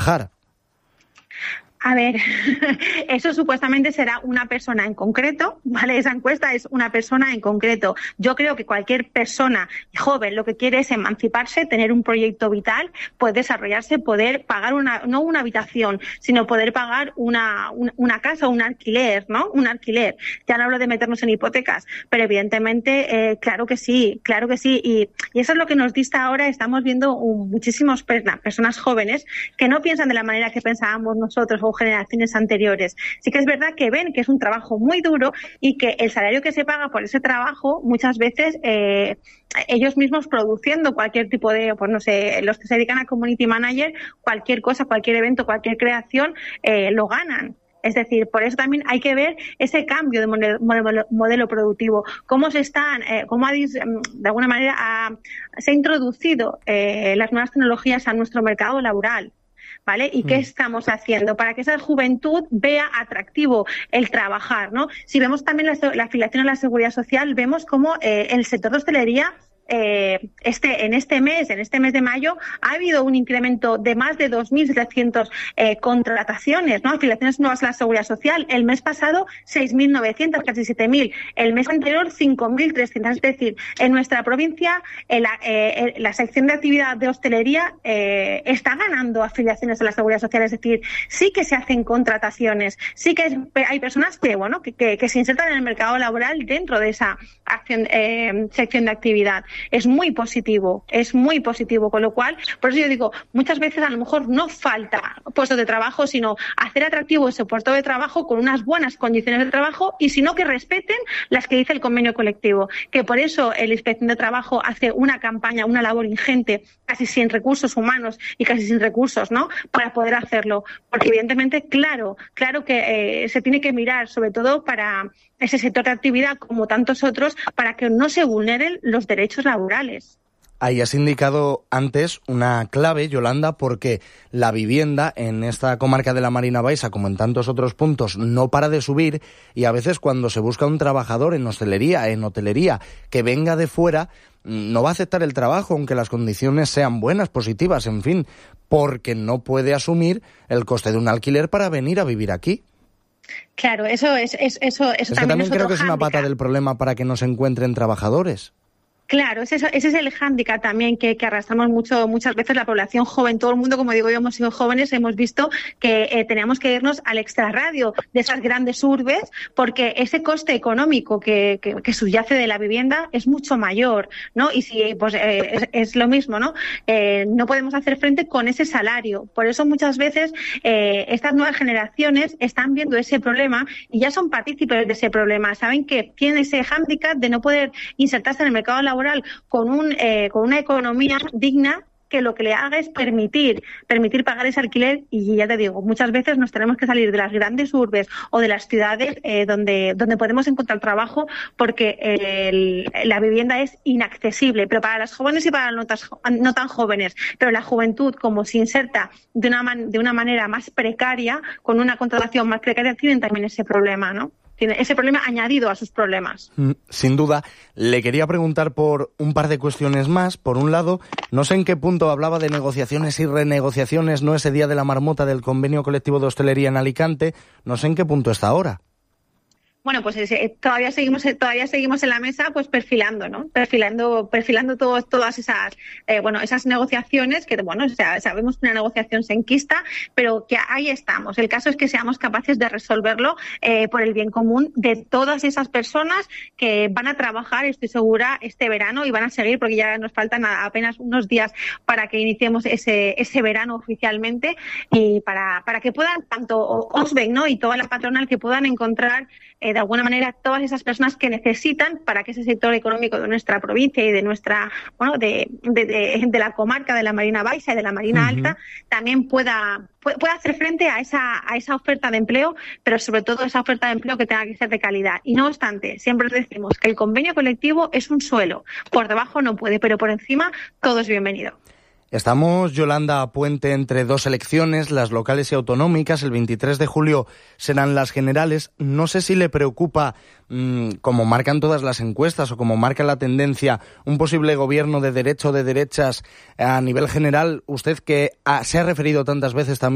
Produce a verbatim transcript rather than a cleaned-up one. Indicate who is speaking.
Speaker 1: trabajar.
Speaker 2: A ver, eso supuestamente será una persona en concreto, ¿vale? Esa encuesta es una persona en concreto. Yo creo que cualquier persona joven lo que quiere es emanciparse, tener un proyecto vital, poder desarrollarse, poder pagar una, no una habitación, sino poder pagar una, una, una casa o un alquiler, ¿no? Un alquiler. Ya no hablo de meternos en hipotecas, pero evidentemente, eh, claro que sí, claro que sí. Y, y eso es lo que nos dista ahora. Estamos viendo um, muchísimas personas jóvenes que no piensan de la manera que pensábamos nosotros o generaciones anteriores. Sí que es verdad que ven que es un trabajo muy duro y que el salario que se paga por ese trabajo muchas veces eh, ellos mismos produciendo cualquier tipo de, pues no sé, los que se dedican a community manager, cualquier cosa, cualquier evento, cualquier creación, eh, lo ganan. Es decir, por eso también hay que ver ese cambio de modelo, modelo, modelo productivo, cómo se están, eh, cómo ha, de alguna manera ha, se ha introducido eh, las nuevas tecnologías a nuestro mercado laboral. ¿Vale? ¿Y qué estamos haciendo para que esa juventud vea atractivo el trabajar, ¿no? Si vemos también la, la afiliación a la Seguridad Social, vemos cómo eh, el sector de hostelería Eh, este, en este mes, en este mes de mayo, ha habido un incremento de más de dos mil setecientas eh, contrataciones, ¿no? Afiliaciones nuevas a la Seguridad Social. El mes pasado, seis mil novecientas, casi siete mil. El mes anterior, cinco mil trescientas. Es decir, en nuestra provincia, en la, eh, la sección de actividad de hostelería eh, está ganando afiliaciones a la Seguridad Social. Es decir, sí que se hacen contrataciones, sí que es, hay personas que, bueno, que, que, que se insertan en el mercado laboral dentro de esa acción, eh, sección de actividad. Es muy positivo, es muy positivo, con lo cual, por eso yo digo, muchas veces a lo mejor no falta puestos de trabajo, sino hacer atractivo ese puesto de trabajo con unas buenas condiciones de trabajo y si no, que respeten las que dice el convenio colectivo, que por eso la Inspección de Trabajo hace una campaña, una labor ingente, casi sin recursos humanos y casi sin recursos, ¿no?, para poder hacerlo, porque evidentemente, claro, claro que eh, se tiene que mirar, sobre todo para ese sector de actividad, como tantos otros, para que no se vulneren los derechos laborales.
Speaker 1: Ahí has indicado antes una clave, Yolanda, porque la vivienda en esta comarca de la Marina Baixa, como en tantos otros puntos, no para de subir y a veces cuando se busca un trabajador en hostelería, en hotelería, que venga de fuera, no va a aceptar el trabajo, aunque las condiciones sean buenas, positivas, en fin, porque no puede asumir el coste de un alquiler para venir a vivir aquí.
Speaker 2: Claro, eso es eso, eso, eso
Speaker 1: es
Speaker 2: también,
Speaker 1: que también
Speaker 2: es
Speaker 1: creo
Speaker 2: otro
Speaker 1: que es una pata del problema para que no se encuentren trabajadores.
Speaker 2: Claro, ese, ese es el hándicap también que, que arrastramos mucho muchas veces la población joven. Todo el mundo, como digo yo, hemos sido jóvenes, hemos visto que eh, teníamos que irnos al extrarradio de esas grandes urbes porque ese coste económico que, que, que subyace de la vivienda es mucho mayor, ¿no? Y si pues eh, es, es lo mismo, ¿no? Eh, no podemos hacer frente con ese salario. Por eso muchas veces eh, estas nuevas generaciones están viendo ese problema y ya son partícipes de ese problema. Saben que tienen ese hándicap de no poder insertarse en el mercado laboral con un eh, con una economía digna que lo que le haga es permitir permitir pagar ese alquiler y ya te digo, muchas veces nos tenemos que salir de las grandes urbes o de las ciudades eh, donde donde podemos encontrar trabajo porque el, la vivienda es inaccesible, pero para las jóvenes y para las no tan, no tan jóvenes, pero la juventud como se inserta de una man, de una manera más precaria, con una contratación más precaria, tienen también ese problema, ¿no? Tiene ese problema añadido a sus problemas.
Speaker 1: Sin duda. Le quería preguntar por un par de cuestiones más. Por un lado, no sé en qué punto hablaba de negociaciones y renegociaciones, no ese día de la marmota del convenio colectivo de hostelería en Alicante. No sé en qué punto está ahora.
Speaker 2: Bueno, pues eh, todavía seguimos todavía seguimos en la mesa, pues perfilando, ¿no? Perfilando, perfilando todo, todas esas, eh, bueno, esas negociaciones que, bueno, o sea, sabemos que una negociación se enquista, pero que ahí estamos. El caso es que seamos capaces de resolverlo eh, por el bien común de todas esas personas que van a trabajar, estoy segura, este verano y van a seguir, porque ya nos faltan apenas unos días para que iniciemos ese ese verano oficialmente y para para que puedan tanto Osbeck, ¿no?, y toda la patronal que puedan encontrar eh, de alguna manera todas esas personas que necesitan para que ese sector económico de nuestra provincia y de nuestra, bueno, de, de, de, de la comarca de la Marina Baixa y de la Marina uh-huh. Alta también pueda, pueda hacer frente a esa, a esa oferta de empleo, pero sobre todo esa oferta de empleo que tenga que ser de calidad. Y no obstante, siempre decimos que el convenio colectivo es un suelo, por debajo no puede, pero por encima todo es bienvenido.
Speaker 1: Estamos, Yolanda, a puente entre dos elecciones, las locales y autonómicas. El veintitrés de julio serán las generales. No sé si le preocupa, mmm, como marcan todas las encuestas o como marca la tendencia, un posible gobierno de derecha o de derechas a nivel general. Usted que ha, se ha referido tantas veces también